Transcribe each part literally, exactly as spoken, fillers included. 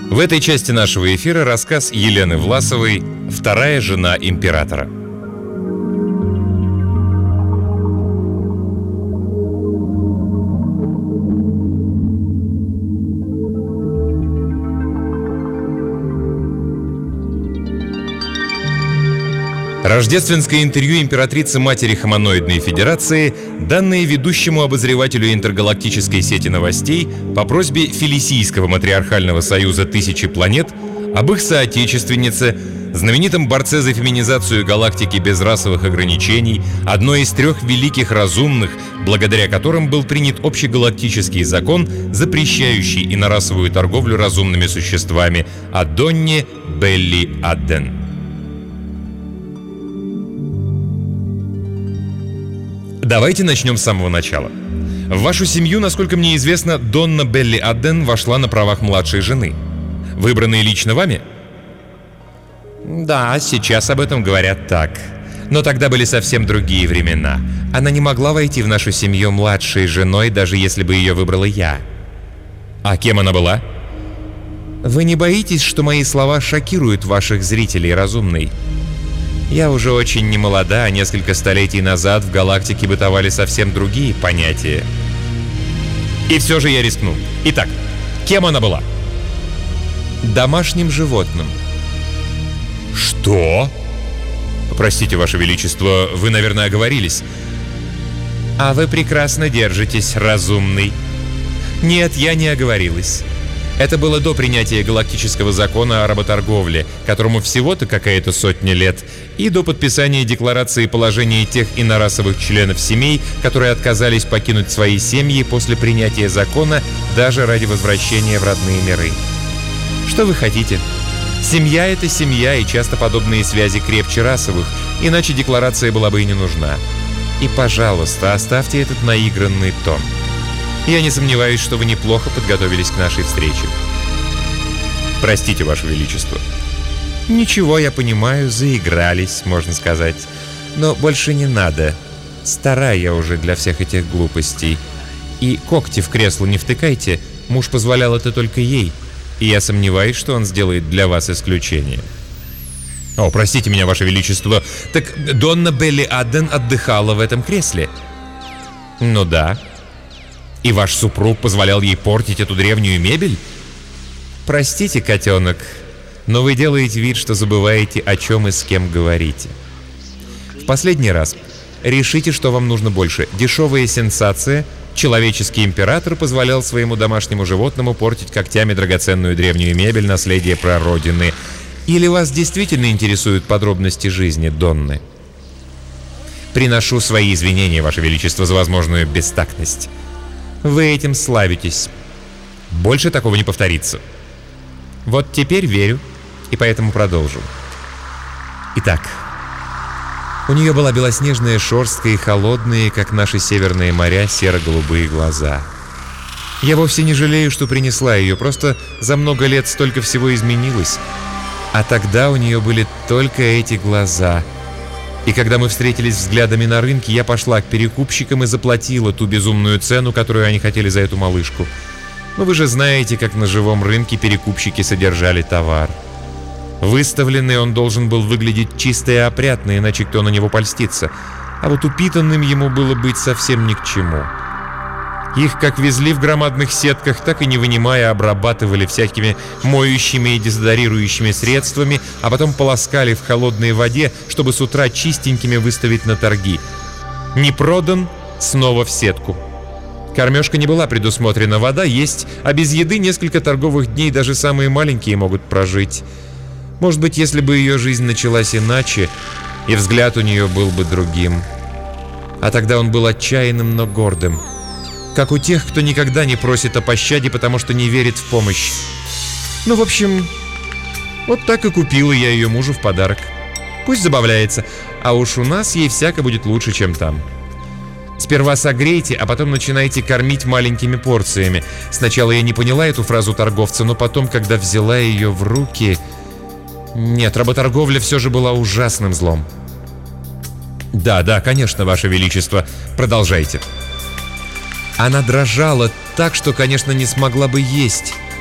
В этой части нашего эфира рассказ Елены Власовой «Вторая жена императора». Рождественское интервью императрицы-матери Хомоноидной Федерации, данное ведущему обозревателю интергалактической сети новостей по просьбе Фелисийского матриархального союза «Тысячи планет» об их соотечественнице, знаменитом борце за феминизацию галактики без расовых ограничений, одной из трех великих разумных, благодаря которым был принят общегалактический закон, запрещающий инорасовую торговлю разумными существами, Адонне Белли Адден. Давайте начнем с самого начала. В вашу семью, насколько мне известно, Донна Белли Адден вошла на правах младшей жены. Выбранные лично вами? Да, сейчас об этом говорят так. Но тогда были совсем другие времена. Она не могла войти в нашу семью младшей женой, даже если бы ее выбрала я. А кем она была? Вы не боитесь, что мои слова шокируют ваших зрителей, разумный? Я уже очень не молода, а несколько столетий назад в галактике бытовали совсем другие понятия. И все же я рискну. Итак, кем она была? Домашним животным. Что? Простите, Ваше Величество, вы, наверное, оговорились. А вы прекрасно держитесь, разумный. Нет, я не оговорилась. Это было до принятия галактического закона о работорговле, которому всего-то какая-то сотня лет, и до подписания декларации положения тех инорасовых членов семей, которые отказались покинуть свои семьи после принятия закона даже ради возвращения в родные миры. Что вы хотите? Семья — это семья, и часто подобные связи крепче расовых, иначе декларация была бы и не нужна. И, пожалуйста, оставьте этот наигранный тон. Я не сомневаюсь, что вы неплохо подготовились к нашей встрече. Простите, Ваше Величество. Ничего, я понимаю, заигрались, можно сказать. Но больше не надо. Стара я уже для всех этих глупостей. И когти в кресло не втыкайте, муж позволял это только ей. И я сомневаюсь, что он сделает для вас исключение. О, простите меня, Ваше Величество. Так Донна Белли Адден отдыхала в этом кресле? Ну да. И ваш супруг позволял ей портить эту древнюю мебель? Простите, котенок, но вы делаете вид, что забываете, о чем и с кем говорите. В последний раз решите, что вам нужно больше. Дешевая сенсация. Человеческий император позволял своему домашнему животному портить когтями драгоценную древнюю мебель, наследие прародины. Или вас действительно интересуют подробности жизни Донны? Приношу свои извинения, Ваше Величество, за возможную бестактность. Вы этим славитесь. Больше такого не повторится. Вот теперь верю, и поэтому продолжу. Итак, у нее была белоснежная шерстка и холодные, как наши северные моря, серо-голубые глаза. Я вовсе не жалею, что принесла ее, просто за много лет столько всего изменилось. А тогда у нее были только эти глаза. И когда мы встретились взглядами на рынке, я пошла к перекупщикам и заплатила ту безумную цену, которую они хотели за эту малышку. Но вы же знаете, как на живом рынке перекупщики содержали товар. Выставленный он должен был выглядеть чисто и опрятно, иначе кто на него польстится. А вот упитанным ему было быть совсем ни к чему. Их как везли в громадных сетках, так и не вынимая обрабатывали всякими моющими и дезодорирующими средствами, а потом полоскали в холодной воде, чтобы с утра чистенькими выставить на торги. Не продан, снова в сетку. Кормежка не была предусмотрена, вода есть, а без еды несколько торговых дней даже самые маленькие могут прожить. Может быть, если бы ее жизнь началась иначе, и взгляд у нее был бы другим. А тогда он был отчаянным, но гордым. Как у тех, кто никогда не просит о пощаде, потому что не верит в помощь. Ну, в общем, вот так и купила я ее мужу в подарок. Пусть забавляется, а уж у нас ей всяко будет лучше, чем там. Сперва согрейте, а потом начинайте кормить маленькими порциями. Сначала я не поняла эту фразу торговца, но потом, когда взяла ее в руки... Нет, работорговля все же была ужасным злом. Да, да, конечно, Ваше Величество. Продолжайте. Она дрожала так, что, конечно, не смогла бы есть.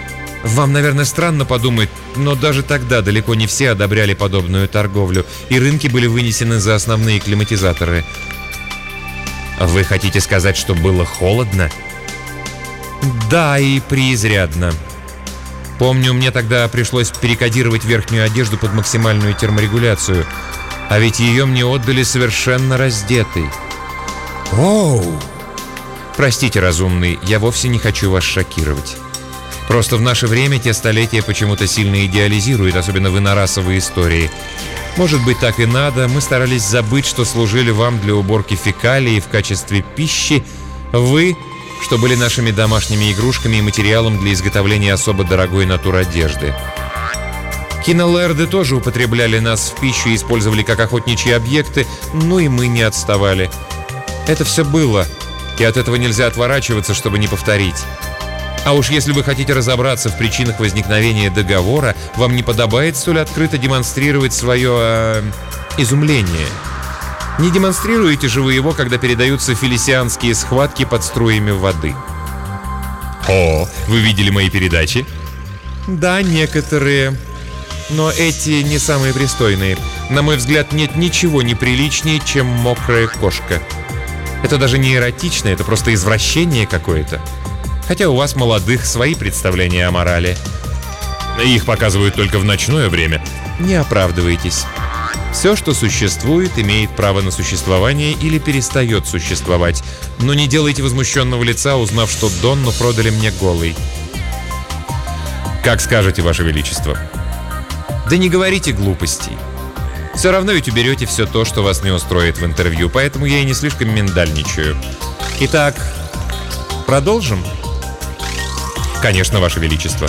Вам, наверное, странно подумать, но даже тогда далеко не все одобряли подобную торговлю, и рынки были вынесены за основные климатизаторы. Вы хотите сказать, что было холодно? Да, и преизрядно. Помню, мне тогда пришлось перекодировать верхнюю одежду под максимальную терморегуляцию, а ведь ее мне отдали совершенно раздетой. Оу! Простите, разумный, я вовсе не хочу вас шокировать. Просто в наше время те столетия почему-то сильно идеализируют, особенно в инорасовой истории. Может быть, так и надо. Мы старались забыть, что служили вам для уборки фекалий в качестве пищи. Вы, что были нашими домашними игрушками и материалом для изготовления особо дорогой натур-одежды. Кинолэрды тоже употребляли нас в пищу и использовали как охотничьи объекты, ну и мы не отставали. Это все было, и от этого нельзя отворачиваться, чтобы не повторить. А уж если вы хотите разобраться в причинах возникновения договора, вам не подобает столь открыто демонстрировать свое э, изумление. Не демонстрируете же вы его, когда передаются фелисианские схватки под струями воды. О, вы видели мои передачи? Да, некоторые. Но эти не самые пристойные. На мой взгляд, нет ничего неприличнее, чем мокрая кошка. Это даже не эротично, это просто извращение какое-то. Хотя у вас, молодых, свои представления о морали. Их показывают только в ночное время. Не оправдывайтесь. Все, что существует, имеет право на существование или перестает существовать. Но не делайте возмущенного лица, узнав, что Донну продали мне голой. Как скажете, Ваше Величество. Да не говорите глупостей. Все равно ведь уберете все то, что вас не устроит в интервью, поэтому я и не слишком миндальничаю. Итак, продолжим? Конечно, Ваше Величество.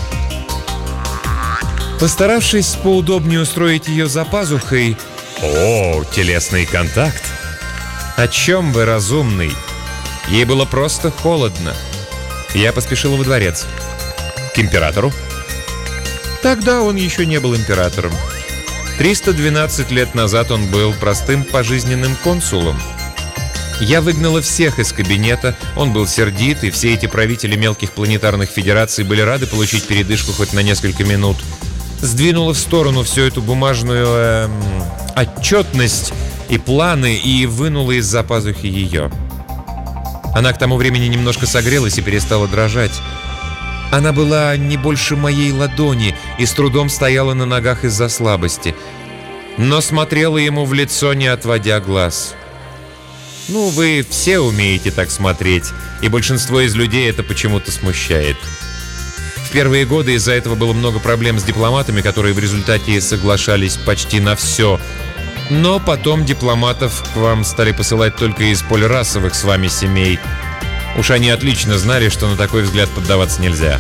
Постаравшись поудобнее устроить ее за пазухой... О, телесный контакт! О чем вы, разумный? Ей было просто холодно. Я поспешила во дворец. К императору? Тогда он еще не был императором. триста двенадцать лет назад он был простым пожизненным консулом. Я выгнала всех из кабинета, он был сердит, и все эти правители мелких планетарных федераций были рады получить передышку хоть на несколько минут. Сдвинула в сторону всю эту бумажную э, отчетность и планы и вынула из-за пазухи ее. Она к тому времени немножко согрелась и перестала дрожать. Она была не больше моей ладони и с трудом стояла на ногах из-за слабости, но смотрела ему в лицо, не отводя глаз. Ну, вы все умеете так смотреть, и большинство из людей это почему-то смущает. В первые годы из-за этого было много проблем с дипломатами, которые в результате соглашались почти на все. Но потом дипломатов к вам стали посылать только из полирасовых с вами семей. Уж они отлично знали, что на такой взгляд поддаваться нельзя.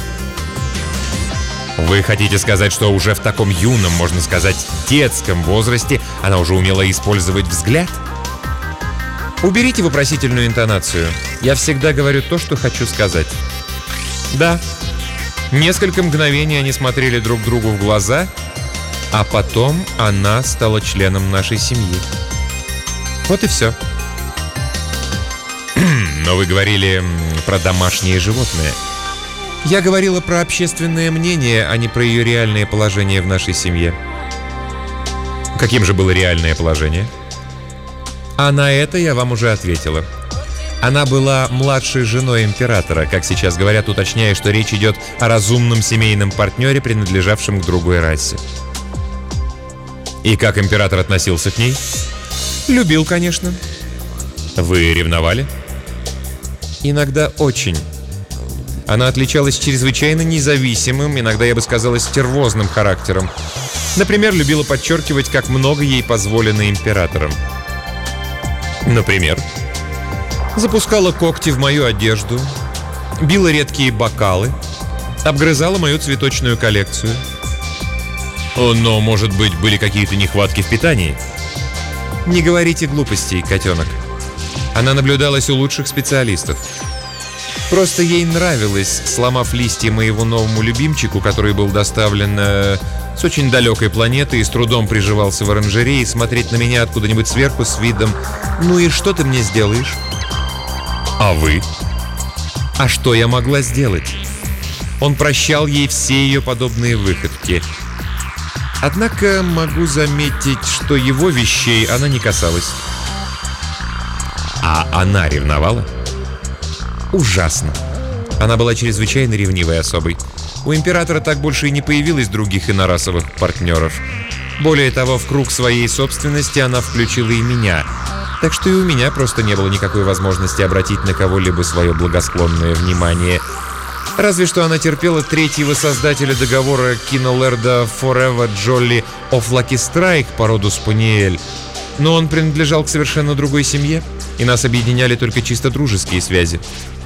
Вы хотите сказать, что уже в таком юном, можно сказать, детском возрасте она уже умела использовать взгляд? Уберите вопросительную интонацию. Я всегда говорю то, что хочу сказать. Да, несколько мгновений они смотрели друг другу в глаза, а потом она стала членом нашей семьи. Вот и все. Но вы говорили про домашние животные. Я говорила про общественное мнение, а не про ее реальное положение в нашей семье. Каким же было реальное положение? А на это я вам уже ответила. Она была младшей женой императора, как сейчас говорят, уточняя, что речь идет о разумном семейном партнере, принадлежавшем к другой расе. И как император относился к ней? Любил, конечно. Вы ревновали? Иногда очень. Она отличалась чрезвычайно независимым, иногда, я бы сказала, стервозным характером. Например, любила подчеркивать, как много ей позволено императором. Например, запускала когти в мою одежду, била редкие бокалы, обгрызала мою цветочную коллекцию. Но, может быть, были какие-то нехватки в питании? Не говорите глупостей, котенок. Она наблюдалась у лучших специалистов. Просто ей нравилось, сломав листья моему новому любимчику, который был доставлен э, с очень далекой планеты и с трудом приживался в оранжерее, смотреть на меня откуда-нибудь сверху с видом: «Ну и что ты мне сделаешь?» «А вы?» «А что я могла сделать?» Он прощал ей все ее подобные выходки. Однако могу заметить, что его вещей она не касалась. А она ревновала? Ужасно. Она была чрезвычайно ревнивой особой. У императора так больше и не появилось других инорасовых партнеров. Более того, в круг своей собственности она включила и меня. Так что и у меня просто не было никакой возможности обратить на кого-либо свое благосклонное внимание. Разве что она терпела третьего создателя договора Кинолерда Forever Jolly of Lucky Strike по роду Спаниель. Но он принадлежал к совершенно другой семье, и нас объединяли только чисто дружеские связи.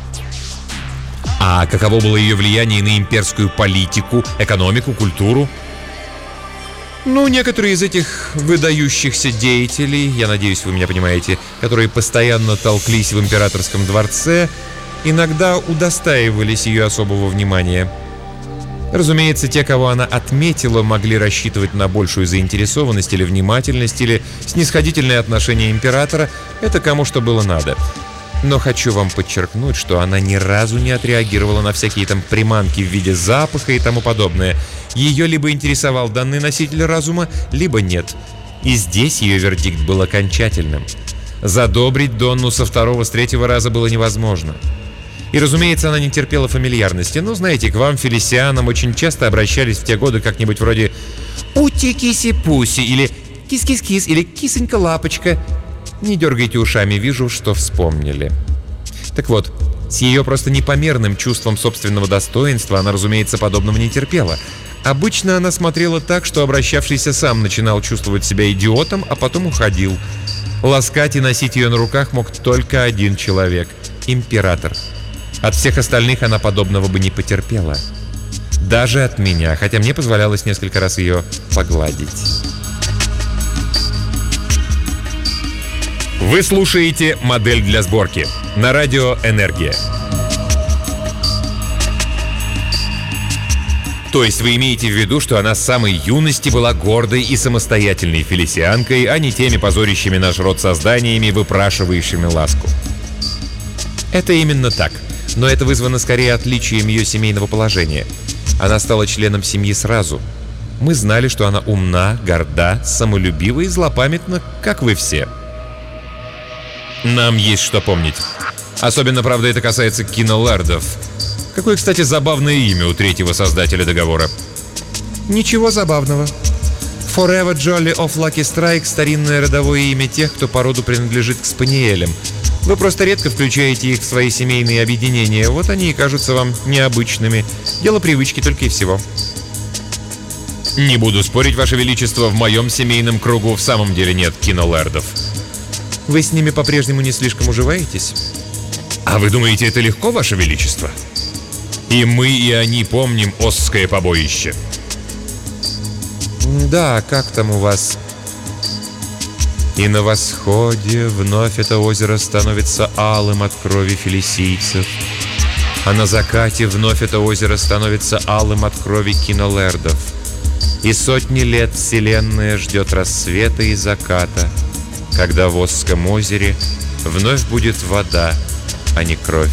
А каково было ее влияние на имперскую политику, экономику, культуру? Ну, некоторые из этих выдающихся деятелей, я надеюсь, вы меня понимаете, которые постоянно толклись в императорском дворце, иногда удостаивались ее особого внимания. Разумеется, те, кого она отметила, могли рассчитывать на большую заинтересованность или внимательность, или снисходительное отношение императора. Это кому что было надо. Но хочу вам подчеркнуть, что она ни разу не отреагировала на всякие там приманки в виде запаха и тому подобное. Ее либо интересовал данный носитель разума, либо нет. И здесь ее вердикт был окончательным. Задобрить Донну со второго, с третьего раза было невозможно. И, разумеется, она не терпела фамильярности. Ну, знаете, к вам, фелисианам, очень часто обращались в те годы как-нибудь вроде «Ути-киси-пуси» или «Кис-кис-кис» или «Кисонька-лапочка». Не дергайте ушами, вижу, что вспомнили. Так вот, с ее просто непомерным чувством собственного достоинства она, разумеется, подобного не терпела. Обычно она смотрела так, что обращавшийся сам начинал чувствовать себя идиотом, а потом уходил. Ласкать и носить ее на руках мог только один человек – император. От всех остальных она подобного бы не потерпела. Даже от меня, хотя мне позволялось несколько раз ее погладить. Вы слушаете «Модель для сборки» на радио «Энергия». То есть вы имеете в виду, что она с самой юности была гордой и самостоятельной фелисианкой, а не теми позорящими наш род созданиями, выпрашивающими ласку? Это именно так. Но это вызвано скорее отличием ее семейного положения. Она стала членом семьи сразу. Мы знали, что она умна, горда, самолюбива и злопамятна, как вы все. Нам есть что помнить. Особенно, правда, это касается кинолардов. Какое, кстати, забавное имя у третьего создателя договора. Ничего забавного. Forever Jolly of Lucky Strike – старинное родовое имя тех, кто по роду принадлежит к спаниелям. Вы просто редко включаете их в свои семейные объединения. Вот они и кажутся вам необычными. Дело привычки только и всего. Не буду спорить, Ваше Величество, в моем семейном кругу в самом деле нет кинолардов. Вы с ними по-прежнему не слишком уживаетесь? А вы думаете, это легко, Ваше Величество? И мы, и они помним Осское побоище. Да, как там у вас? И на восходе вновь это озеро становится алым от крови фелисийцев, а на закате вновь это озеро становится алым от крови кинолердов. И сотни лет вселенная ждет рассвета и заката, когда в Осском озере вновь будет вода, а не кровь.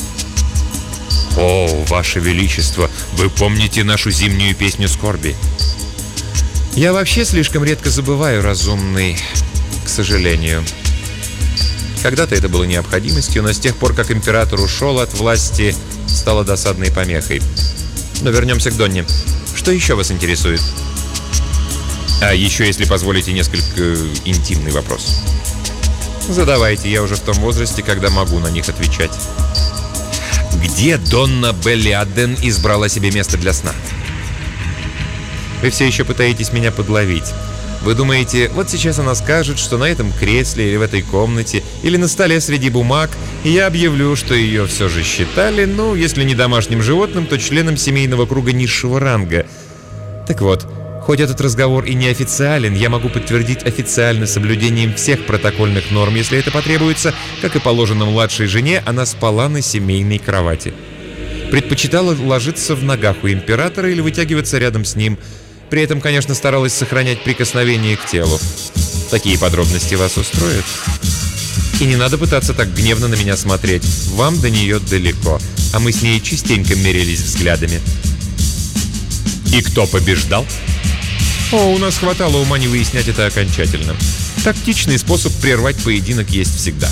О, Ваше Величество, вы помните нашу зимнюю песню скорби? Я вообще слишком редко забываю, разумный, к сожалению. Когда-то это было необходимостью, но с тех пор, как император ушел от власти, стало досадной помехой. Но вернемся к Донне. Что еще вас интересует? А еще, если позволите, несколько интимный вопрос. Задавайте, я уже в том возрасте, когда могу на них отвечать. Где Донна Беллиаден избрала себе место для сна? Вы все еще пытаетесь меня подловить. Вы думаете, вот сейчас она скажет, что на этом кресле или в этой комнате, или на столе среди бумаг, и я объявлю, что ее все же считали, ну, если не домашним животным, то членом семейного круга низшего ранга. Так вот, хоть этот разговор и неофициален, я могу подтвердить официально соблюдением всех протокольных норм, если это потребуется. Как и положено младшей жене, она спала на семейной кровати. Предпочитала ложиться в ногах у императора или вытягиваться рядом с ним. При этом, конечно, старалась сохранять прикосновение к телу. Такие подробности вас устроят? И не надо пытаться так гневно на меня смотреть. Вам до нее далеко, а мы с ней частенько мерились взглядами. И кто побеждал? О, у нас хватало ума не выяснять это окончательно. Тактичный способ прервать поединок есть всегда.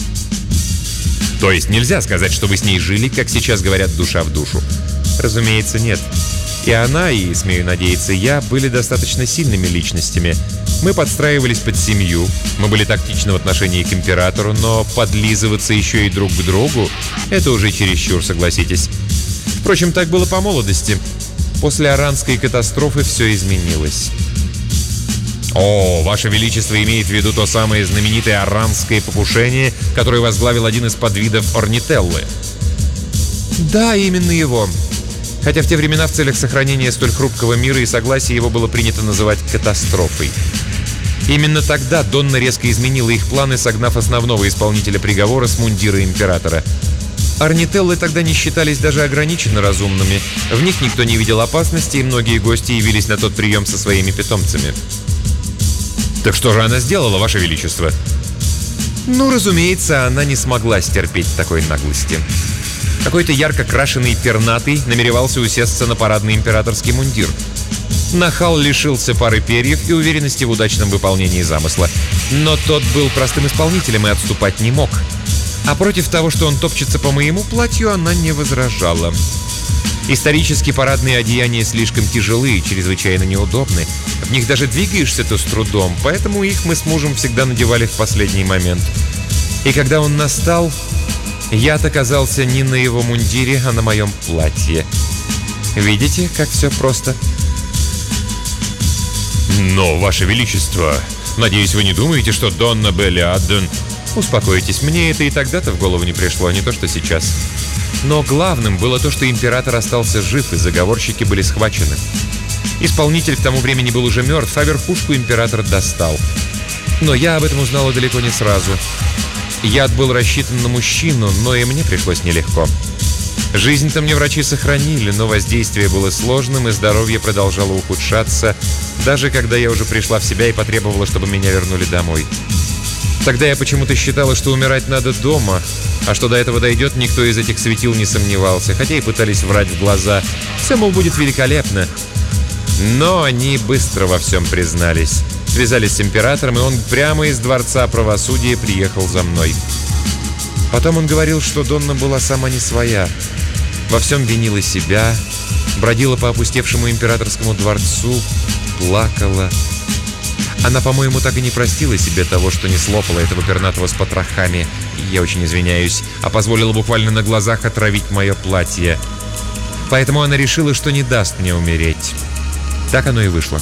То есть нельзя сказать, что вы с ней жили, как сейчас говорят, душа в душу? Разумеется, нет. И она, и, смею надеяться, я были достаточно сильными личностями. Мы подстраивались под семью, мы были тактичны в отношении к императору, но подлизываться еще и друг к другу — это уже чересчур, согласитесь. Впрочем, так было по молодости. После Аранской катастрофы все изменилось. О, Ваше Величество имеет в виду то самое знаменитое аранское покушение, которое возглавил один из подвидов Орнителлы. Да, именно его. Хотя в те времена в целях сохранения столь хрупкого мира и согласия его было принято называть катастрофой. Именно тогда Донна резко изменила их планы, согнав основного исполнителя приговора с мундира императора. Орнителлы тогда не считались даже ограниченно разумными. В них никто не видел опасности, и многие гости явились на тот прием со своими питомцами. Так что же она сделала, Ваше Величество? Ну, разумеется, она не смогла стерпеть такой наглости. Какой-то ярко крашеный пернатый намеревался усесться на парадный императорский мундир. Нахал лишился пары перьев и уверенности в удачном выполнении замысла. Но тот был простым исполнителем и отступать не мог. А против того, что он топчется по моему платью, она не возражала. Исторически парадные одеяния слишком тяжелые и чрезвычайно неудобны. В них даже двигаешься-то с трудом, поэтому их мы с мужем всегда надевали в последний момент. И когда он настал, я оказался не на его мундире, а на моем платье. Видите, как все просто? Но, Ваше Величество, надеюсь, вы не думаете, что Донна Белли-Адден... Успокойтесь, мне это и тогда-то в голову не пришло, не то что сейчас. Но главным было то, что император остался жив, и заговорщики были схвачены. Исполнитель к тому времени был уже мертв, а верхушку император достал. Но я об этом узнала далеко не сразу. Яд был рассчитан на мужчину, но и мне пришлось нелегко. Жизнь-то мне врачи сохранили, но воздействие было сложным, и здоровье продолжало ухудшаться, даже когда я уже пришла в себя и потребовала, чтобы меня вернули домой. Тогда я почему-то считала, что умирать надо дома, а что до этого дойдет, никто из этих светил не сомневался, хотя и пытались врать в глаза. Все, мол, будет великолепно. Но они быстро во всем признались. Связались с императором, и он прямо из Дворца правосудия приехал за мной. Потом он говорил, что Донна была сама не своя. Во всем винила себя, бродила по опустевшему императорскому дворцу, плакала. Она, по-моему, так и не простила себе того, что не слопала этого пернатого с потрохами, я очень извиняюсь, а позволила буквально на глазах отравить мое платье. Поэтому она решила, что не даст мне умереть. Так оно и вышло.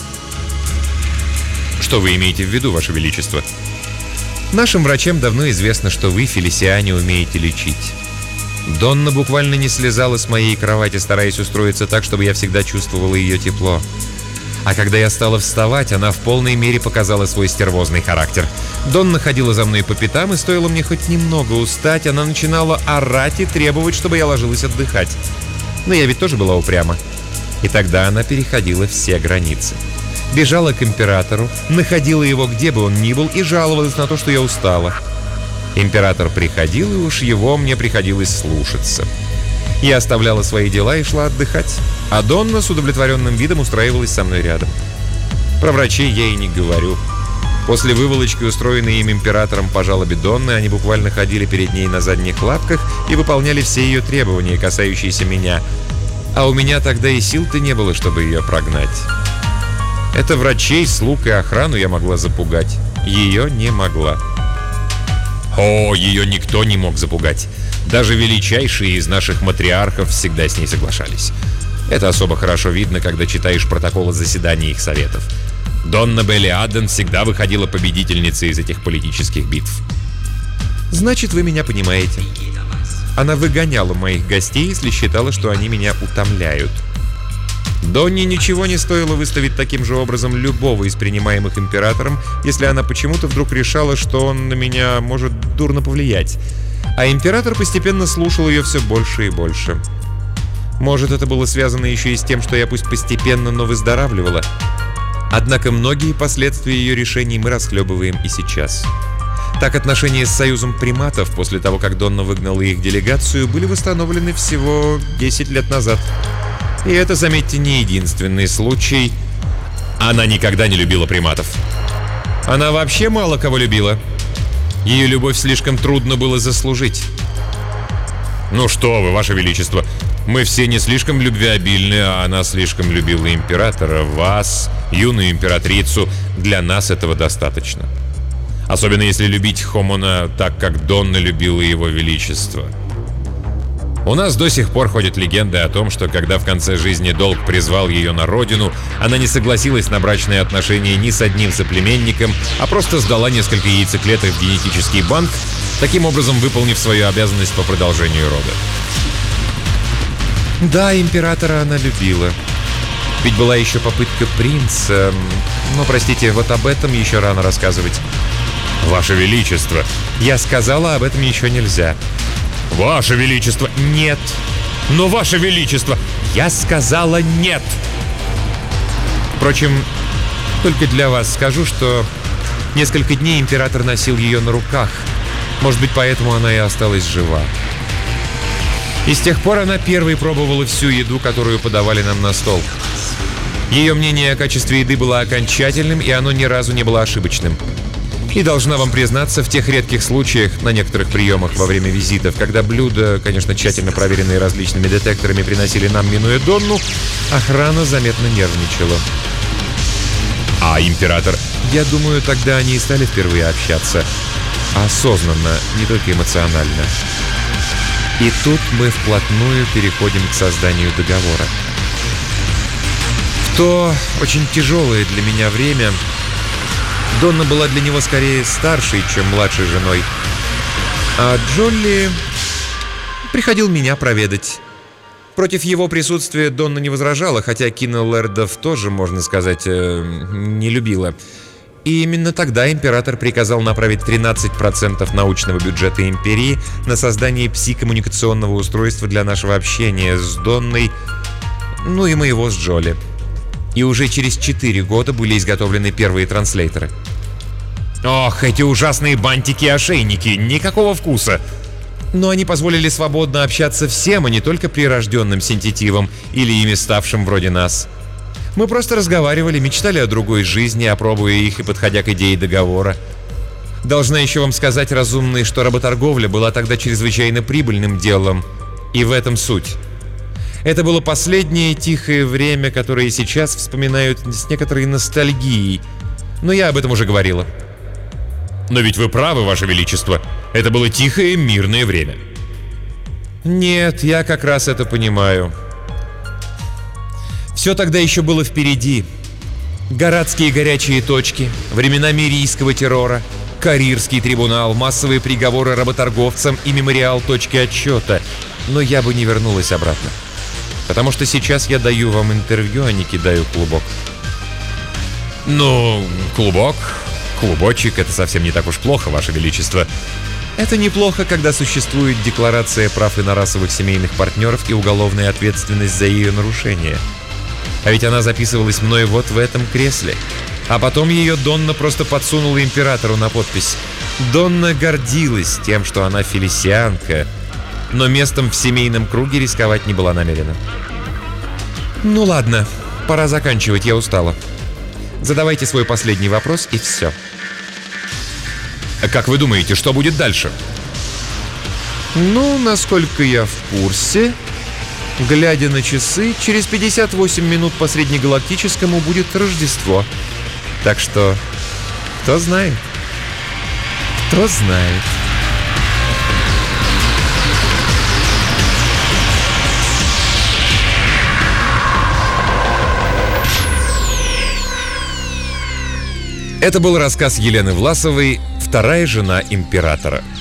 Что вы имеете в виду, Ваше Величество? Нашим врачам давно известно, что вы, фелисиане, умеете лечить. Донна буквально не слезала с моей кровати, стараясь устроиться так, чтобы я всегда чувствовала ее тепло. А когда я стала вставать, она в полной мере показала свой стервозный характер. Донна ходила за мной по пятам, и стоило мне хоть немного устать, она начинала орать и требовать, чтобы я ложилась отдыхать. Но я ведь тоже была упряма. И тогда она переходила все границы. Бежала к императору, находила его где бы он ни был и жаловалась на то, что я устала. Император приходил, и уж его мне приходилось слушаться. Я оставляла свои дела и шла отдыхать, а Донна с удовлетворенным видом устраивалась со мной рядом. Про врачей я и не говорю. После выволочки, устроенной им императором по жалобе Донны, они буквально ходили перед ней на задних лапках и выполняли все ее требования, касающиеся меня. А у меня тогда и сил-то не было, чтобы ее прогнать. Это врачей, слуг и охрану я могла запугать. Ее не могла. О, ее никто не мог запугать. Даже величайшие из наших матриархов всегда с ней соглашались. Это особо хорошо видно, когда читаешь протоколы заседаний их советов. Донна Белли-Адден всегда выходила победительницей из этих политических битв. Значит, вы меня понимаете. Она выгоняла моих гостей, если считала, что они меня утомляют. Донне ничего не стоило выставить таким же образом любого из принимаемых императором, если она почему-то вдруг решала, что он на меня может дурно повлиять. А император постепенно слушал ее все больше и больше. Может, это было связано еще и с тем, что я пусть постепенно, но выздоравливала. Однако многие последствия ее решений мы расхлебываем и сейчас. Так, отношения с союзом приматов после того, как Донна выгнала их делегацию, были восстановлены всего десять лет назад. И это, заметьте, не единственный случай. Она никогда не любила приматов. Она вообще мало кого любила. Ее любовь слишком трудно было заслужить. Ну что вы, Ваше Величество, мы все не слишком любвеобильны, а она слишком любила императора, вас, юную императрицу. Для нас этого достаточно. Особенно если любить Хомона так, как Донна любила его величество. У нас до сих пор ходят легенды о том, что когда в конце жизни долг призвал ее на родину, она не согласилась на брачные отношения ни с одним соплеменником, а просто сдала несколько яйцеклеток в генетический банк, таким образом выполнив свою обязанность по продолжению рода. Да, императора она любила. Ведь была еще попытка принца. Но, простите, вот об этом еще рано рассказывать. Ваше Величество, я сказала, об этом еще нельзя. Ваше Величество, нет. Но, Ваше Величество, я сказала нет. Впрочем, только для вас скажу, что несколько дней император носил ее на руках. Может быть, поэтому она и осталась жива. И с тех пор она первой пробовала всю еду, которую подавали нам на стол. Ее мнение о качестве еды было окончательным, и оно ни разу не было ошибочным. И должна вам признаться, в тех редких случаях на некоторых приемах во время визитов, когда блюда, конечно, тщательно проверенные различными детекторами, приносили нам, минуя Донну, охрана заметно нервничала. А император? Я думаю, тогда они и стали впервые общаться. Осознанно, не только эмоционально. И тут мы вплотную переходим к созданию договора. В то очень тяжелое для меня время Донна была для него скорее старшей, чем младшей женой. А Джолли приходил меня проведать. Против его присутствия Донна не возражала, хотя кинолэрдов тоже, можно сказать, не любила. И именно тогда император приказал направить тринадцать процентов научного бюджета империи на создание пси-коммуникационного устройства для нашего общения с Донной, ну и моего с Джолли. И уже через четыре года были изготовлены первые транслейтеры. Ох, эти ужасные бантики и ошейники, никакого вкуса. Но они позволили свободно общаться всем, а не только прирожденным синтетивам или ими ставшим вроде нас. Мы просто разговаривали, мечтали о другой жизни, опробуя их и подходя к идее договора. Должна еще вам сказать, разумные, что работорговля была тогда чрезвычайно прибыльным делом. И в этом суть. Это было последнее тихое время, которое сейчас вспоминают с некоторой ностальгией. Но я об этом уже говорила. Но ведь вы правы, Ваше Величество. Это было тихое, мирное время. Нет, я как раз это понимаю. Все тогда еще было впереди. Городские горячие точки, времена мирийского террора, Карирский трибунал, массовые приговоры работорговцам и мемориал точки отсчета. Но я бы не вернулась обратно. Потому что сейчас я даю вам интервью, а не кидаю клубок. Ну, клубок, клубочек — это совсем не так уж плохо, Ваше Величество. Это неплохо, когда существует декларация прав инорасовых семейных партнеров и уголовная ответственность за ее нарушение. А ведь она записывалась мной вот в этом кресле. А потом ее Донна просто подсунула императору на подпись. Донна гордилась тем, что она фелисианка, но местом в семейном круге рисковать не была намерена. Ну ладно, пора заканчивать, я устала. Задавайте свой последний вопрос, и все. Как вы думаете, что будет дальше? Ну, насколько я в курсе, глядя на часы, через пятьдесят восемь минут по среднегалактическому будет Рождество. Так что, кто знает? Кто знает? Это был рассказ Елены Власовой «Вторая жена императора».